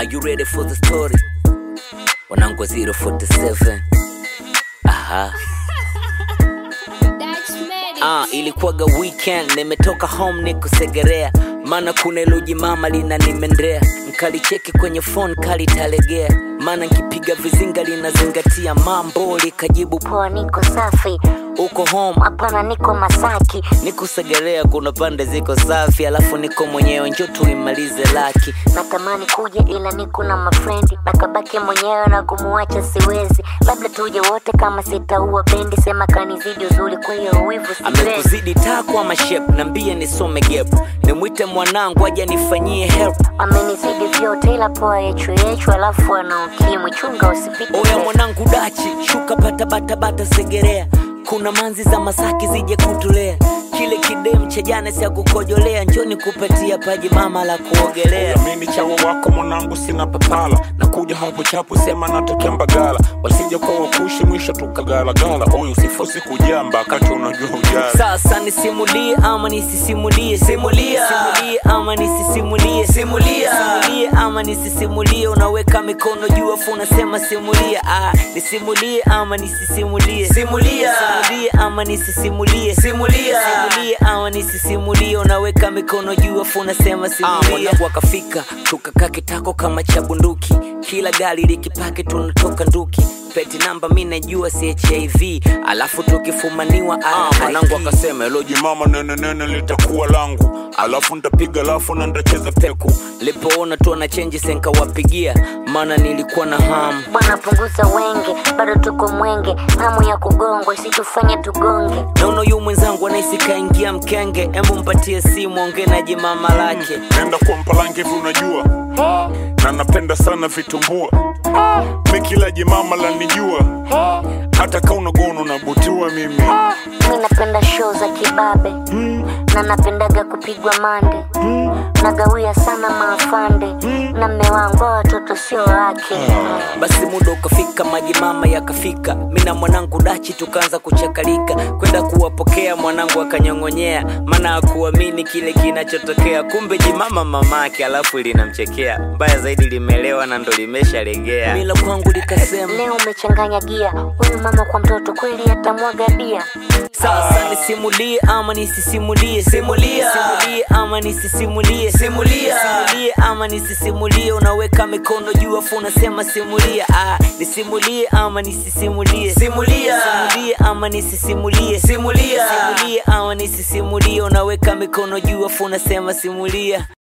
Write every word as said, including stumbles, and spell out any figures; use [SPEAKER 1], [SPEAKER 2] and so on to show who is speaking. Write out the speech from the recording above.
[SPEAKER 1] Are you ready for the story? Wanangu zero forty seven. Aha. Ah, ilikuwaga weekend, nimetoka home niko Segerea. Mana kuna iloji mama lina nimendrea. Nkalicheki kwenye phone kali talegea. Mana nkipiga vizinga lina zingatia mambo. Likajibu
[SPEAKER 2] poa niko safi.
[SPEAKER 1] Uko home?
[SPEAKER 2] Hapana niko Masaki.
[SPEAKER 1] Niko Segerea kuna pande ziko safi. Alafu niko mwenyewe njoo tuimalize laki.
[SPEAKER 2] Natamani kuja ila niko na mafrendi. Nakabaki mwenyewe na kumuacha siwezi. Labda tuje wote kama sitaua bendi. Sema kanizidi uzuri kwa hiyo uwivu siwezi.
[SPEAKER 1] Amekuzidi takwa mashep, nambie nisome gap. Nimwite mwanangu aje nifanyie help.
[SPEAKER 2] Amenizidi vyote ila poa yechu yechu. Alafu ana ukimwi chunga usipite.
[SPEAKER 1] Oya mwanangu dachi, shuka pata bata bata Segerea. Kuna manzi za Masaki zije kutulea. Kile kidem cha jana si ya kukojolea. Njoni kupatia paji mama la kuogelea.
[SPEAKER 3] Mimi chawa wako mwanangu sina papala. Nakuja hapo chapu sema natokea Mbagala. Wasija kwa wakushi mwisho tukagala gala. Oyo usifosi kujamba kati unajua ujala.
[SPEAKER 1] Sasa nisimulie ama nisisimulie. Simulia. Simulie ama nisisimulie. Simulia. Simulie ama nisisimulie. Unaweka mikono juu afu unasema simulia. Ah, nisimulie ama nisisimulie. Simulia. Simulie ama nisisimulie. Simulia. Simulie ama nisisimulie. Unaweka mikono juu afu unasema simulia. Ah, mwanangu akafika tukakaa kitako kama cha bunduki. Kila gari likipaki tunatoka nduki. Peti namba mimi najua si H I V. Alafu tukifumaniwa
[SPEAKER 3] ah, mwanangu akasema eloji mama nene nene litakuwa langu. Alafu nitapiga alafu na ndacheza peku.
[SPEAKER 1] Lipoona tu ana change senka wapigia. Mana nilikuwa na hamu.
[SPEAKER 2] Bwana punguza wenge, bado tuko mwenge. Hamu ya kugongwa isitufanye tugonge.
[SPEAKER 1] Nono yu mwenzangu anaisi kaingia mkenge. Embu mpatie simu onge na jimama lake.
[SPEAKER 3] Nenda kwa mpalange hivi unajua
[SPEAKER 2] Hey.
[SPEAKER 3] Na napenda sana vitumbua.
[SPEAKER 2] Hey.
[SPEAKER 3] Mikila jimama la nijua.
[SPEAKER 2] Hey.
[SPEAKER 3] Hata kauna gono na butiwa mimi.
[SPEAKER 2] Mimi napenda show za kibabe. Mm. Na napendaga kupigwa mande. Mm. Nagawia sana maafande. Mm. Na mme wangu watoto sio wake.
[SPEAKER 1] Mm. Basi muda ukafika maji mama yakafika. Mimi na mwanangu dachi tukaanza kuchakalika. Kwenda kuwapokea mwanangu akanyongonyea. Maana hakuamini kile kinachotokea. Kumbe jimama mamake alafu linamchekea. Mbaya zaidi limelewa na ndo limeshalegea. Mila kwangu likasema
[SPEAKER 2] leo umechanganya gia. Huyu mama kwa mtoto kweli atamwaga bia.
[SPEAKER 1] Sasa nisimulie ama nisisimulie. Simulia. Simulie ama nisisimulie. Simulia. Simulie ama nisisimulie. Unaweka mikono juu afu unasema simulia. Ah, nisimulie ama nisisimulie. Simulia. Simulie ama nisisimulie. Simulia. Simulie ama nisisimulie. Unaweka mikono juu afu unasema simulia.